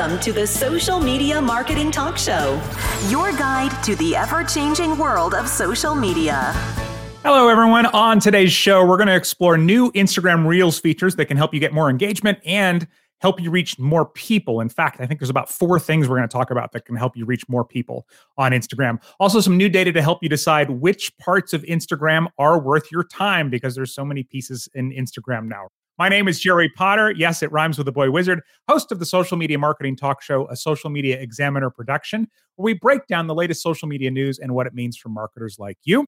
Welcome to the Social Media Marketing Talk Show, your guide to the ever-changing world of social media. Hello, everyone. On today's show, we're going to explore new Instagram Reels features that can help you get more engagement and help you reach more people. In fact, I think there's about 4 things we're going to talk about that can help you reach more people on Instagram. Also, some new data to help you decide which parts of Instagram are worth your time, because there's so many pieces in Instagram now. My name is Jerry Potter. Yes, it rhymes with the boy wizard, host of the Social Media Marketing Talk Show, a Social Media Examiner production, where we break down the latest social media news and what it means for marketers like you.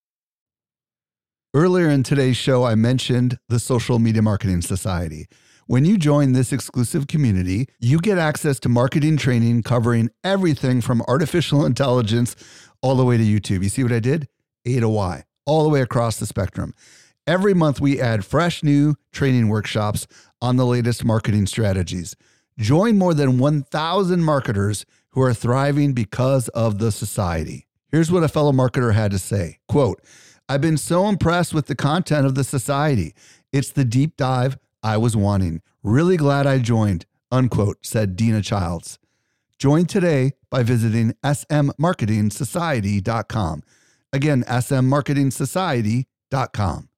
Earlier in today's show, I mentioned the Social Media Marketing Society. When you join this exclusive community, you get access to marketing training covering everything from artificial intelligence all the way to YouTube. You see what I did? A to Y, all the way across the spectrum. Every month, we add fresh new training workshops on the latest marketing strategies. Join more than 1,000 marketers who are thriving because of the society. Here's what a fellow marketer had to say. Quote, "I've been so impressed with the content of the society. It's the deep dive I was wanting. Really glad I joined," unquote, said Dina Childs. Join today by visiting smmarketingsociety.com. Again, smmarketingsociety.com.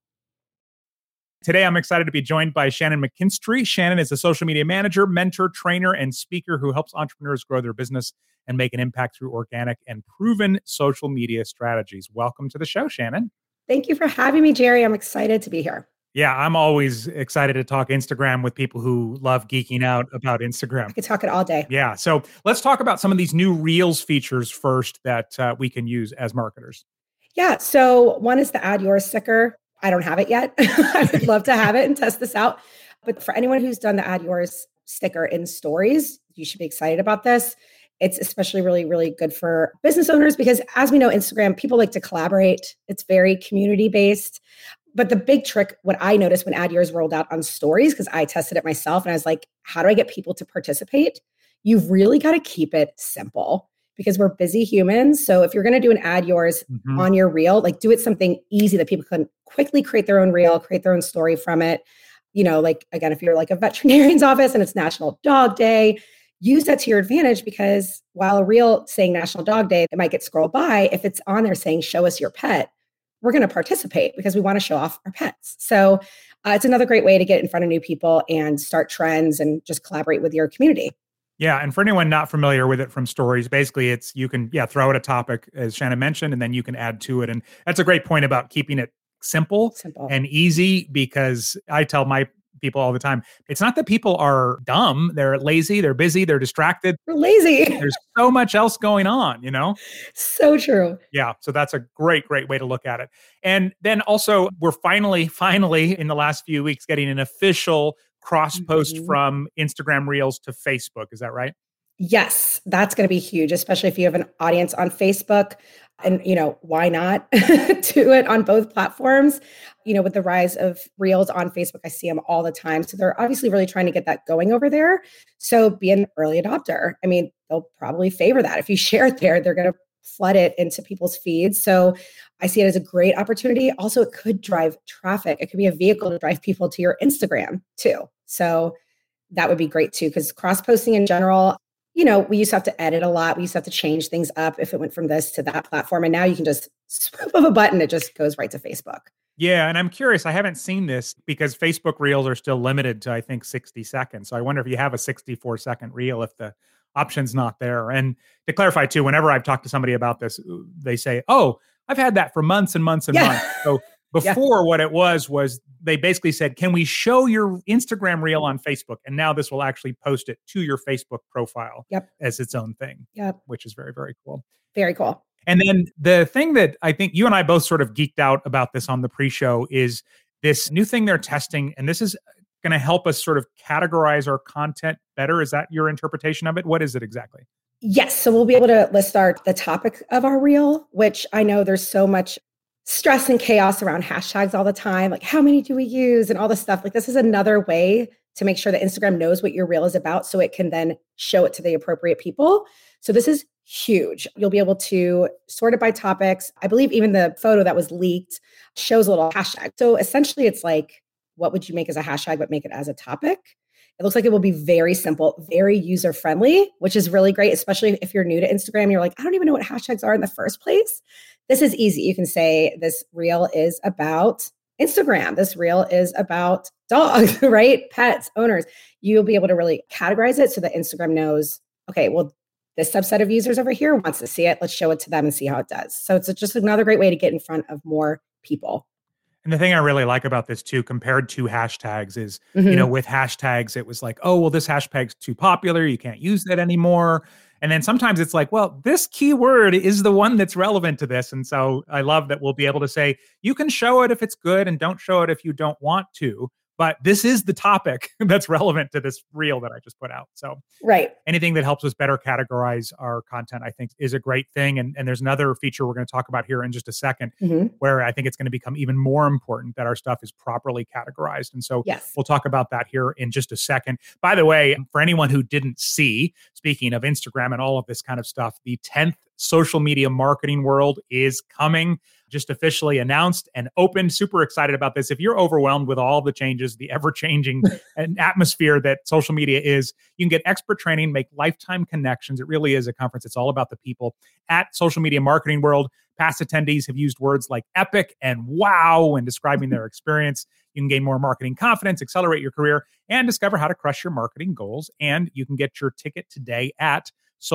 Today, I'm excited to be joined by Shannon McKinstry. Shannon is a social media manager, mentor, trainer, and speaker who helps entrepreneurs grow their business and make an impact through organic and proven social media strategies. Welcome to the show, Shannon. Thank you for having me, Jerry. I'm excited to be here. Yeah, I'm always excited to talk Instagram with people who love geeking out about Instagram. I could talk it all day. Yeah, so let's talk about some of these new Reels features first that we can use as marketers. Yeah, so one is the Add Yours sticker. I don't have it yet. I would love to have it and test this out. But for anyone who's done the Add Yours sticker in stories, you should be excited about this. It's especially really, really good for business owners because, as we know, Instagram, people like to collaborate. It's very community-based. But the big trick, what I noticed when Add Yours rolled out on stories, because I tested it myself and I was like, how do I get people to participate? You've really got to keep it simple because we're busy humans. So if you're going to do an Add Yours on your reel, like do it something easy that people can quickly create their own reel, create their own story from it. You know, like, again, if you're like a veterinarian's office and it's National Dog Day, use that to your advantage because while a reel saying National Dog Day, it might get scrolled by. If it's on there saying, show us your pet, we're going to participate because we want to show off our pets. So it's another great way to get in front of new people and start trends and just collaborate with your community. Yeah, and for anyone not familiar with it from stories, basically it's you can throw out a topic, as Shannon mentioned, and then you can add to it. And that's a great point about keeping it simple and easy, because I tell my people all the time, it's not that people are dumb, they're lazy, they're busy, they're distracted. We're lazy. There's so much else going on, you know? So true. Yeah, so that's a great way to look at it. And then also, we're finally in the last few weeks getting an official cross-post from Instagram Reels to Facebook. Is that right? Yes, that's going to be huge, especially if you have an audience on Facebook. And, you know, why not do it on both platforms? You know, with the rise of Reels on Facebook, I see them all the time. So they're obviously really trying to get that going over there. So be an early adopter. I mean, they'll probably favor that. If you share it there, they're going to flood it into people's feeds. So I see it as a great opportunity. Also, it could drive traffic. It could be a vehicle to drive people to your Instagram too. So that would be great too, because cross-posting in general, you know, we used to have to edit a lot. We used to have to change things up if it went from this to that platform. And now you can just swoop of a button. It just goes right to Facebook. Yeah, and I'm curious, I haven't seen this because Facebook Reels are still limited to, I think, 60 seconds. So I wonder if you have a 64-second reel, if the option's not there. And to clarify too, whenever I've talked to somebody about this, they say, oh, I've had that for months and months and months. So before what it was they basically said, can we show your Instagram reel on Facebook? And now this will actually post it to your Facebook profile as its own thing, which is very, very cool. Very cool. And then the thing that I think you and I both sort of geeked out about this on the pre-show is this new thing they're testing. And this is going to help us sort of categorize our content better. Is that your interpretation of it? What is it exactly? Yes. So we'll be able to list the topic of our reel, which I know there's so much stress and chaos around hashtags all the time. Like, how many do we use and all this stuff? Like, this is another way to make sure that Instagram knows what your reel is about so it can then show it to the appropriate people. So this is huge. You'll be able to sort it by topics. I believe even the photo that was leaked shows a little hashtag. So essentially it's like, what would you make as a hashtag, but make it as a topic? It looks like it will be very simple, very user friendly, which is really great, especially if you're new to Instagram and you're like, I don't even know what hashtags are in the first place. This is easy. You can say this reel is about Instagram. This reel is about dogs, right? Pets, owners. You'll be able to really categorize it so that Instagram knows, okay, well, this subset of users over here wants to see it. Let's show it to them and see how it does. So it's just another great way to get in front of more people. And the thing I really like about this too, compared to hashtags is, with hashtags, it was like, oh, well, this hashtag's too popular. You can't use that anymore. And then sometimes it's like, well, this keyword is the one that's relevant to this. And so I love that we'll be able to say, you can show it if it's good and don't show it if you don't want to. But this is the topic that's relevant to this reel that I just put out. So right. Anything that helps us better categorize our content, I think, is a great thing. And there's another feature we're going to talk about here in just a second, where I think it's going to become even more important that our stuff is properly categorized. And so we'll talk about that here in just a second. By the way, for anyone who didn't see, speaking of Instagram and all of this kind of stuff, the 10th Social Media Marketing World is coming. Just officially announced and opened. Super excited about this. If you're overwhelmed with all the changes, the ever-changing atmosphere that social media is, you can get expert training, make lifetime connections. It really is a conference. It's all about the people at Social Media Marketing World. Past attendees have used words like epic and wow when describing their experience. You can gain more marketing confidence, accelerate your career, and discover how to crush your marketing goals. And you can get your ticket today at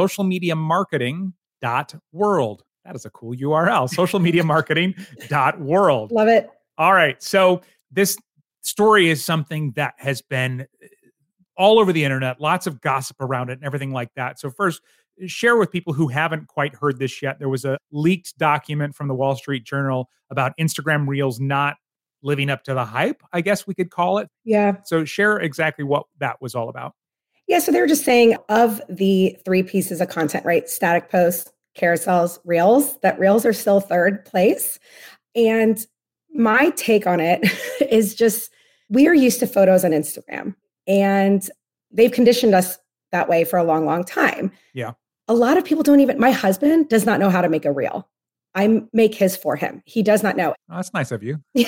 socialmediamarketing.world. That is a cool URL, socialmediamarketing.world. Love it. All right. So this story is something that has been all over the internet, lots of gossip around it and everything like that. So first, share with people who haven't quite heard this yet. There was a leaked document from the Wall Street Journal about Instagram Reels not living up to the hype, I guess we could call it. Yeah. So share exactly what that was all about. Yeah. So they were just saying of the 3 pieces of content, right? Static posts, carousels, reels, that reels are still third place. And my take on it is just, we are used to photos on Instagram and they've conditioned us that way for a long, long time. Yeah. A lot of people don't even, my husband does not know how to make a reel. I make his for him. He does not know. Oh, that's nice of you. He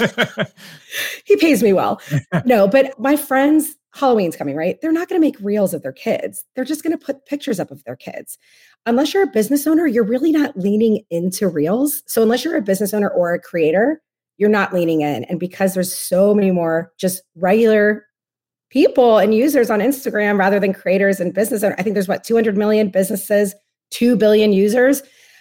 pays me well. No, but my friends, Halloween's coming, right? They're not going to make reels of their kids. They're just going to put pictures up of their kids. Unless you're a business owner, you're really not leaning into reels. So unless you're a business owner or a creator, you're not leaning in. And because there's so many more just regular people and users on Instagram rather than creators and business owners, I think there's 200 million businesses, 2 billion users.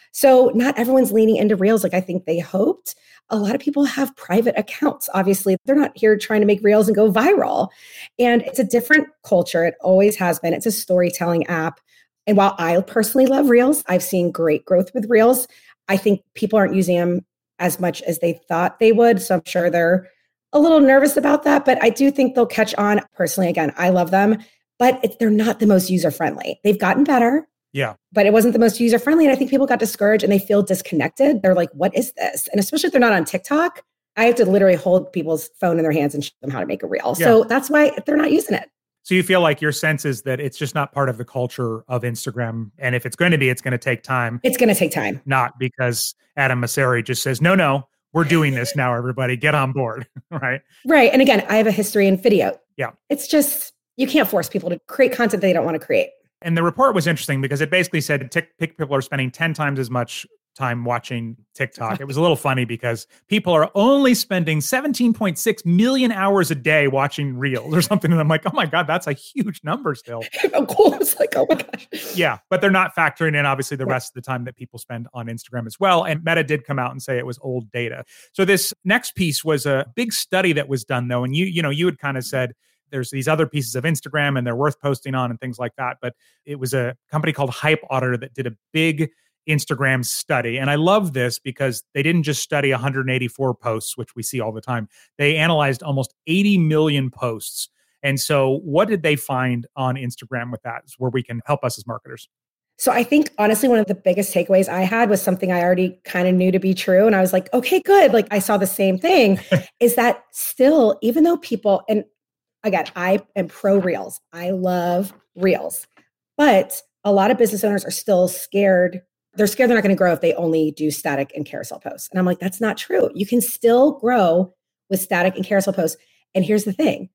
So not everyone's leaning into reels like I think they hoped. A lot of people have private accounts. Obviously, they're not here trying to make reels and go viral. And it's a different culture. It always has been. It's a storytelling app. And while I personally love reels, I've seen great growth with reels. I think people aren't using them as much as they thought they would. So I'm sure they're a little nervous about that, but I do think they'll catch on. Personally, again, I love them, but they're not the most user-friendly. They've gotten better. Yeah. But it wasn't the most user-friendly. And I think people got discouraged and they feel disconnected. They're like, what is this? And especially if they're not on TikTok, I have to literally hold people's phone in their hands and show them how to make a reel. Yeah. So that's why they're not using it. So you feel like your sense is that it's just not part of the culture of Instagram. And if it's going to be, it's going to take time. It's going to take time. Not because Adam Mosseri just says, no, we're doing this now, everybody. Get on board, right? Right. And again, I have a history in video. Yeah. It's just, you can't force people to create content they don't want to create. And the report was interesting because it basically said people are spending 10 times as much time watching TikTok. It was a little funny because people are only spending 17.6 million hours a day watching reels or something. And I'm like, oh my God, that's a huge number still. Of course, like, oh my gosh. Yeah, but they're not factoring in, obviously, the rest of the time that people spend on Instagram as well. And Meta did come out and say it was old data. So this next piece was a big study that was done, though. And you had kind of said, there's these other pieces of Instagram and they're worth posting on and things like that. But it was a company called Hype Auditor that did a big Instagram study. And I love this because they didn't just study 184 posts, which we see all the time. They analyzed almost 80 million posts. And so what did they find on Instagram with that, where we can help us as marketers? So I think, honestly, one of the biggest takeaways I had was something I already kind of knew to be true. And I was like, okay, good. Like I saw the same thing, is that still, even though people, and again, I am pro reels. I love reels. But a lot of business owners are still scared. They're scared they're not going to grow if they only do static and carousel posts. And I'm like, that's not true. You can still grow with static and carousel posts. And here's the thing.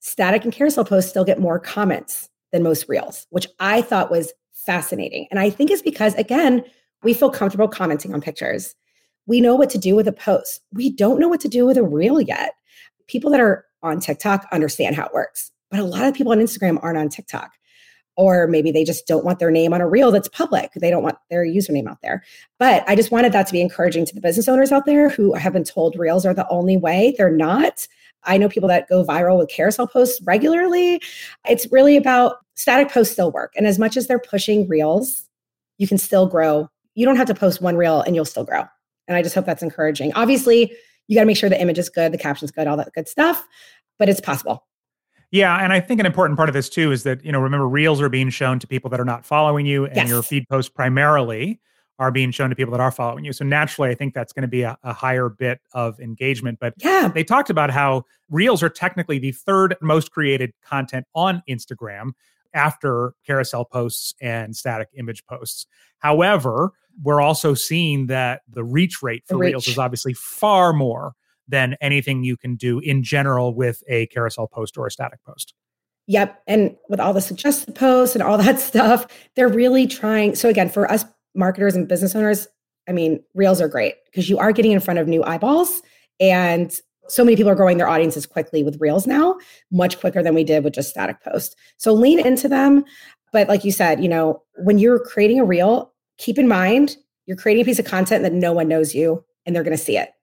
static and carousel posts still get more comments than most reels, which I thought was fascinating. And I think it's because, again, we feel comfortable commenting on pictures. We know what to do with a post. We don't know what to do with a reel yet. People that are on TikTok understand how it works, but a lot of people on Instagram aren't on TikTok. Or maybe they just don't want their name on a reel that's public. They don't want their username out there. But I just wanted that to be encouraging to the business owners out there who have been told reels are the only way. They're not. I know people that go viral with carousel posts regularly. It's really about static posts still work. And as much as they're pushing reels, you can still grow. You don't have to post one reel and you'll still grow. And I just hope that's encouraging. Obviously, you got to make sure the image is good, the caption's good, all that good stuff, but it's possible. Yeah, and I think an important part of this too is that, remember, reels are being shown to people that are not following you, and your feed posts primarily are being shown to people that are following you. So naturally, I think that's going to be a higher bit of engagement. But they talked about how reels are technically the third most created content on Instagram after carousel posts and static image posts. However, we're also seeing that the reach rate for reels is obviously far more than anything you can do in general with a carousel post or a static post. Yep. And with all the suggested posts and all that stuff, they're really trying. So again, for us marketers and business owners, I mean, reels are great because you are getting in front of new eyeballs. And so many people are growing their audiences quickly with reels now, much quicker than we did with just static posts. So lean into them. But like you said, when you're creating a reel, keep in mind, you're creating a piece of content that no one knows you and they're going to see it.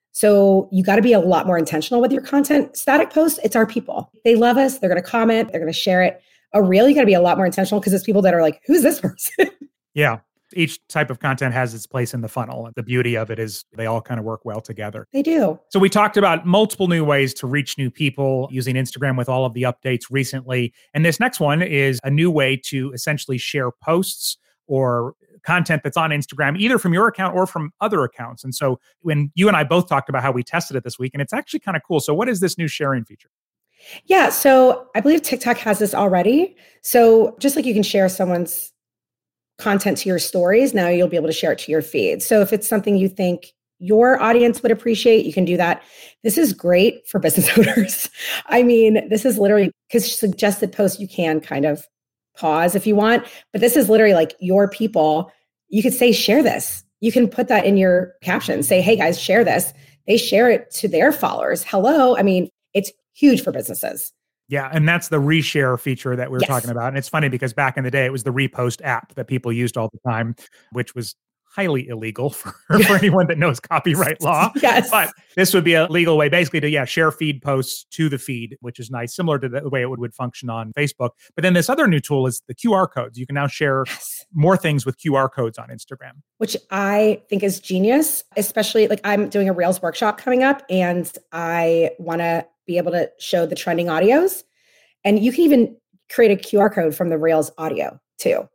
So you got to be a lot more intentional with your content. Static posts, it's our people. They love us. They're going to comment. They're going to share it. A reel, you got to be a lot more intentional because it's people that are like, who's this person? Yeah. Each type of content has its place in the funnel. The beauty of it is they all kind of work well together. They do. So we talked about multiple new ways to reach new people using Instagram with all of the updates recently. And this next one is a new way to essentially share posts or content that's on Instagram, either from your account or from other accounts. And so when you and I both talked about how we tested it this week, and it's actually kind of cool. So what is this new sharing feature? Yeah, so I believe TikTok has this already. So just like you can share someone's content to your stories, now you'll be able to share it to your feed. So if it's something you think your audience would appreciate, you can do that. This is great for business owners. I mean, this is literally, because suggested posts, you can kind of pause if you want, but this is literally like your people. You could say, share this. You can put that in your caption. Say, hey guys, share this. They share it to their followers. Hello. I mean, it's huge for businesses. Yeah. And that's the reshare feature that we were talking about. And it's funny because back in the day, it was the repost app that people used all the time, which was highly illegal for anyone that knows copyright law. Yes. But this would be a legal way basically to, share feed posts to the feed, which is nice, similar to the way it would function on Facebook. But then this other new tool is the QR codes. You can now share more things with QR codes on Instagram. Which I think is genius, especially like I'm doing a Reels workshop coming up and I want to be able to show the trending audios. And you can even create a QR code from the Reels audio too.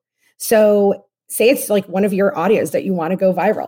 So say it's like one of your audios that you want to go viral.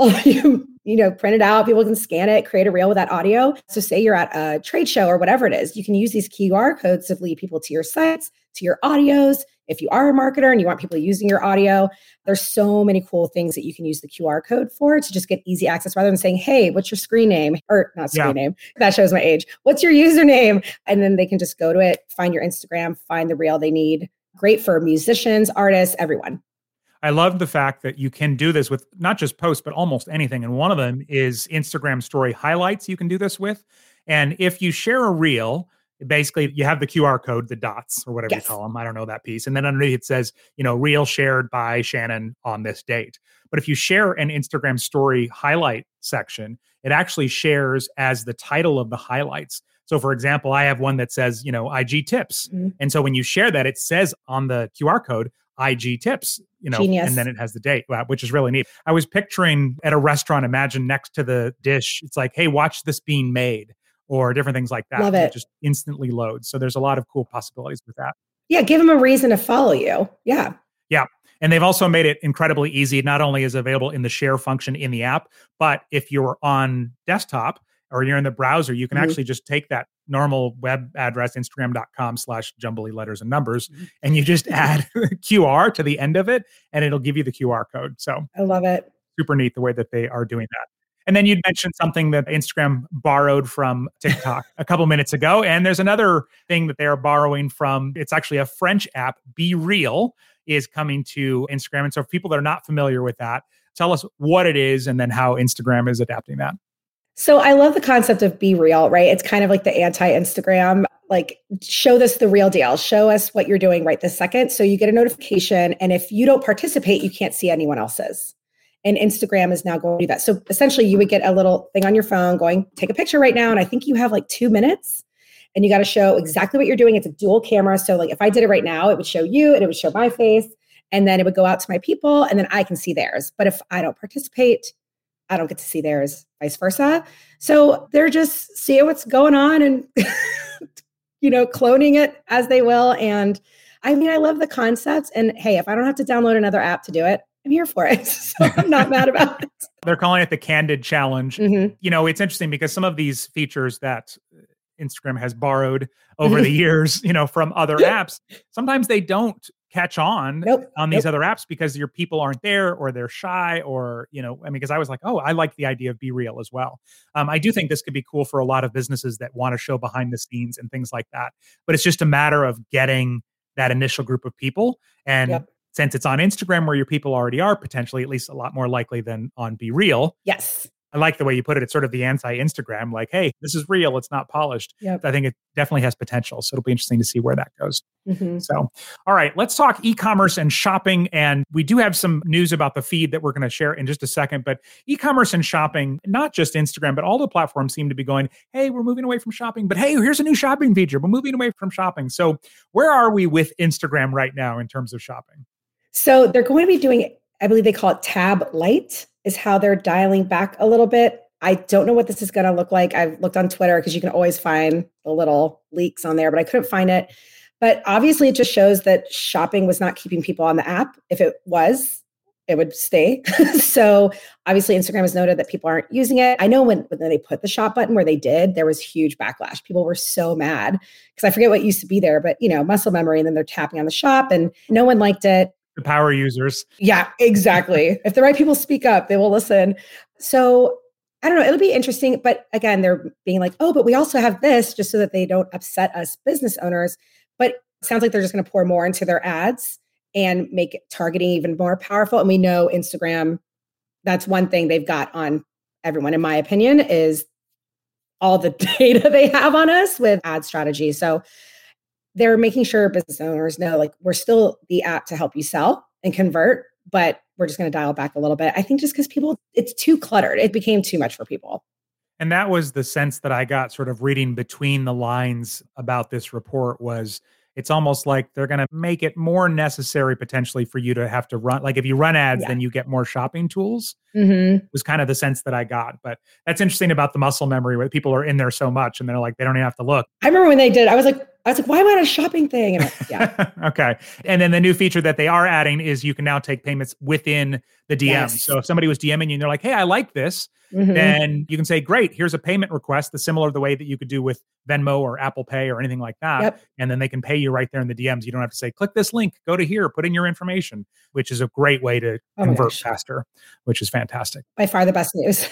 you print it out, people can scan it, create a reel with that audio. So say you're at a trade show or whatever it is, you can use these QR codes to lead people to your sites, to your audios. If you are a marketer and you want people using your audio, there's so many cool things that you can use the QR code for to just get easy access rather than saying, hey, what's your screen name? Or not screen name, that shows my age. What's your username? And then they can just go to it, find your Instagram, find the reel they need. Great for musicians, artists, everyone. I love the fact that you can do this with not just posts, but almost anything. And one of them is Instagram story highlights you can do this with. And if you share a reel, basically you have the QR code, the dots or whatever you call them. I don't know that piece. And then underneath it says, reel shared by Shannon on this date. But if you share an Instagram story highlight section, it actually shares as the title of the highlights. So for example, I have one that says, IG tips. Mm-hmm. And so when you share that, it says on the QR code, IG tips, Genius. And then it has the date, which is really neat. I was picturing at a restaurant, imagine next to the dish, it's like, hey, watch this being made or different things like that. Love it. Just instantly loads. So there's a lot of cool possibilities with that. Yeah. Give them a reason to follow you. Yeah. Yeah. And they've also made it incredibly easy. Not only is it available in the share function in the app, but if you're on desktop or you're in the browser, you can actually just take that normal web address, instagram.com/jumbly letters and numbers, and you just add QR to the end of it, and it'll give you the QR code. So I love it. Super neat the way that they are doing that. And then you'd mentioned something that Instagram borrowed from TikTok a couple minutes ago. And there's another thing that they're borrowing from. It's actually a French app, Be Real, is coming to Instagram. And so for people that are not familiar with that, tell us what it is and then how Instagram is adapting that. So I love the concept of Be Real, right? It's kind of like the anti-Instagram, like show us the real deal. Show us what you're doing right this second. So you get a notification. And if you don't participate, you can't see anyone else's. And Instagram is now going to do that. So essentially you would get a little thing on your phone going, take a picture right now. And I think you have like 2 minutes and you got to show exactly what you're doing. It's a dual camera. So like if I did it right now, it would show you and it would show my face. And then it would go out to my people and then I can see theirs. But if I don't participate, I don't get to see theirs, vice versa. So they're just seeing what's going on and, cloning it as they will. And I mean, I love the concepts. And hey, if I don't have to download another app to do it, I'm here for it. So I'm not mad about it. They're calling it the Candid Challenge. Mm-hmm. It's interesting because some of these features that Instagram has borrowed over the years, from other apps, sometimes they don't catch on these other apps because your people aren't there or they're shy or, because I was like, oh, I like the idea of Be Real as well. I do think this could be cool for a lot of businesses that want to show behind the scenes and things like that. But it's just a matter of getting that initial group of people. And since it's on Instagram where your people already are, potentially at least a lot more likely than on Be Real. Yes. I like the way you put it. It's sort of the anti-Instagram, like, hey, this is real. It's not polished. Yep. I think it definitely has potential. So it'll be interesting to see where that goes. Mm-hmm. So, all right, let's talk e-commerce and shopping. And we do have some news about the feed that we're going to share in just a second. But e-commerce and shopping, not just Instagram, but all the platforms seem to be going, hey, we're moving away from shopping. But hey, here's a new shopping feature. We're moving away from shopping. So where are we with Instagram right now in terms of shopping? So they're going to be doing, I believe they call it Tab Lite is how they're dialing back a little bit. I don't know what this is going to look like. I've looked on Twitter because you can always find the little leaks on there, but I couldn't find it. But obviously it just shows that shopping was not keeping people on the app. If it was, it would stay. So obviously Instagram has noted that people aren't using it. I know when they put the shop button where they did, there was huge backlash. People were so mad because I forget what used to be there, but muscle memory, and then they're tapping on the shop and no one liked it. The power users. Yeah, exactly. If the right people speak up, they will listen. So I don't know. It'll be interesting. But again, they're being like, oh, but we also have this just so that they don't upset us business owners. But it sounds like they're just going to pour more into their ads and make targeting even more powerful. And we know Instagram, that's one thing they've got on everyone, in my opinion, is all the data they have on us with ad strategy. So they're making sure business owners know, like, we're still the app to help you sell and convert, but we're just going to dial back a little bit. I think just because people, it's too cluttered. It became too much for people. And that was the sense that I got sort of reading between the lines about this report was it's almost like they're going to make it more necessary potentially for you to have to run. Like if you run ads, then you get more shopping tools. Mm-hmm. Was kind of the sense that I got. But that's interesting about the muscle memory where people are in there so much and they're like, they don't even have to look. I remember when they did, I was like, why am I on a shopping thing? And Okay. And then the new feature that they are adding is you can now take payments within the DM. Yes. So if somebody was DMing you and they're like, hey, I like this, then you can say, great, here's a payment request, the similar the way that you could do with Venmo or Apple Pay or anything like that. Yep. And then they can pay you right there in the DMs. You don't have to say, click this link, go to here, put in your information, which is a great way to convert faster, which is fantastic. By far the best news.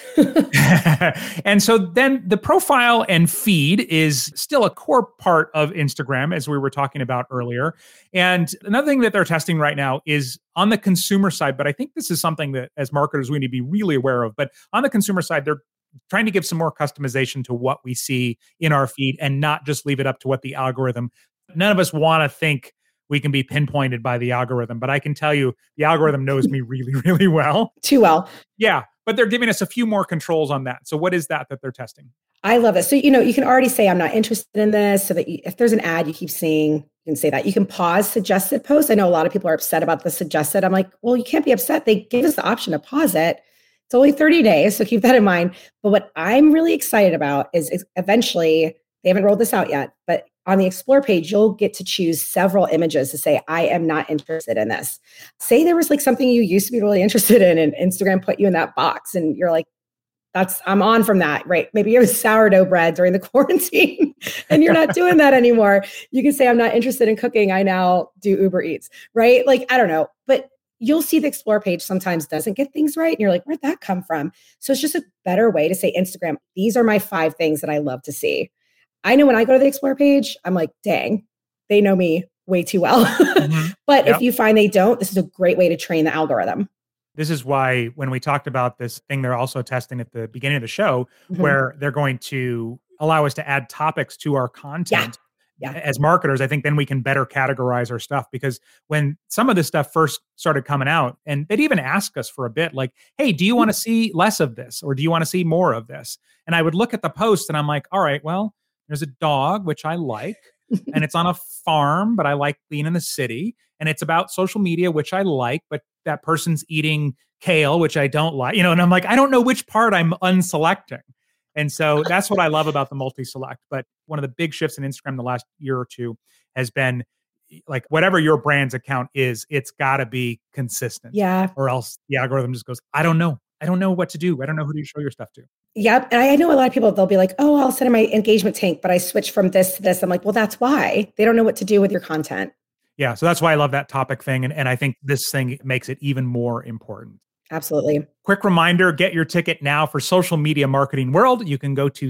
And so then the profile and feed is still a core part of Instagram, as we were talking about earlier. And another thing that they're testing right now is on the consumer side, but I think this is something that as marketers we need to be really aware of. But on the consumer side, they're trying to give some more customization to what we see in our feed and not just leave it up to what the algorithm. None of us want to think we can be pinpointed by the algorithm, but I can tell you the algorithm knows me really, really well. Too well. Yeah, but they're giving us a few more controls on that. So what is that they're testing? I love it. So, you can already say, I'm not interested in this. So that if there's an ad you keep seeing, you can say that. You can pause suggested posts. I know a lot of people are upset about the suggested. I'm like, well, you can't be upset. They give us the option to pause it. It's only 30 days. So keep that in mind. But what I'm really excited about is eventually, they haven't rolled this out yet, but on the Explore page, you'll get to choose several images to say, I am not interested in this. Say there was like something you used to be really interested in and Instagram put you in that box and you're like, I'm on from that, right? Maybe you have sourdough bread during the quarantine and you're not doing that anymore. You can say, I'm not interested in cooking. I now do Uber Eats, right? Like, I don't know, but you'll see the Explore page sometimes doesn't get things right. And you're like, where'd that come from? So it's just a better way to say, Instagram, these are my 5 things that I love to see. I know when I go to the Explore page, I'm like, dang, they know me way too well. But if you find they don't, this is a great way to train the algorithm. This is why when we talked about this thing they're also testing at the beginning of the show, where they're going to allow us to add topics to our content. As marketers, I think then we can better categorize our stuff, because when some of this stuff first started coming out, and they'd even ask us for a bit like, hey, do you want to see less of this? Or do you want to see more of this? And I would look at the post and I'm like, all right, well, there's a dog, which I like, and it's on a farm, but I like being in the city. And it's about social media, which I like, but that person's eating kale, which I don't like, and I'm like, I don't know which part I'm unselecting. And so that's what I love about the multi-select. But one of the big shifts in Instagram the last year or two has been like, whatever your brand's account is, it's got to be consistent. Yeah. Or else the algorithm just goes, I don't know. I don't know what to do. I don't know who to show your stuff to. Yep. And I know a lot of people, they'll be like, oh, I'll set in my engagement tank, but I switched from this to this. I'm like, well, that's why. They don't know what to do with your content. Yeah. So that's why I love that topic thing. And I think this thing makes it even more important. Absolutely. Quick reminder, get your ticket now for Social Media Marketing World. You can go to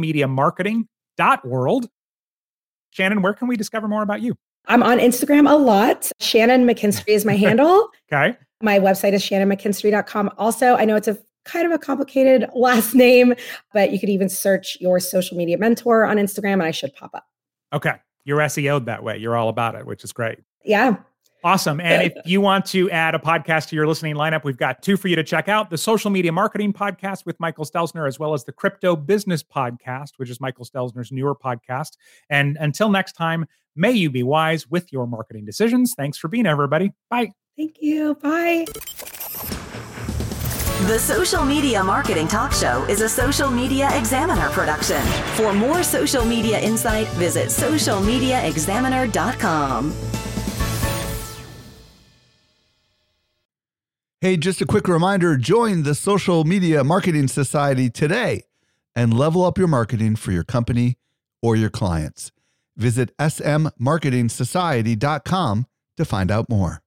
socialmediamarketing.world. Shannon, where can we discover more about you? I'm on Instagram a lot. Shannon McKinstry is my handle. Okay. My website is shannonmckinstry.com. Also, I know it's a kind of a complicated last name, but you could even search your social media mentor on Instagram and I should pop up. Okay. You're SEO'd that way. You're all about it, which is great. Yeah. Awesome. And if you want to add a podcast to your listening lineup, we've got 2 for you to check out: the Social Media Marketing Podcast with Michael Stelzner, as well as the Crypto Business Podcast, which is Michael Stelzner's newer podcast. And until next time, may you be wise with your marketing decisions. Thanks for being here, everybody. Bye. Thank you. Bye. The Social Media Marketing Talk Show is a Social Media Examiner production. For more social media insight, visit socialmediaexaminer.com. Hey, just a quick reminder, join the Social Media Marketing Society today and level up your marketing for your company or your clients. Visit smmarketingsociety.com to find out more.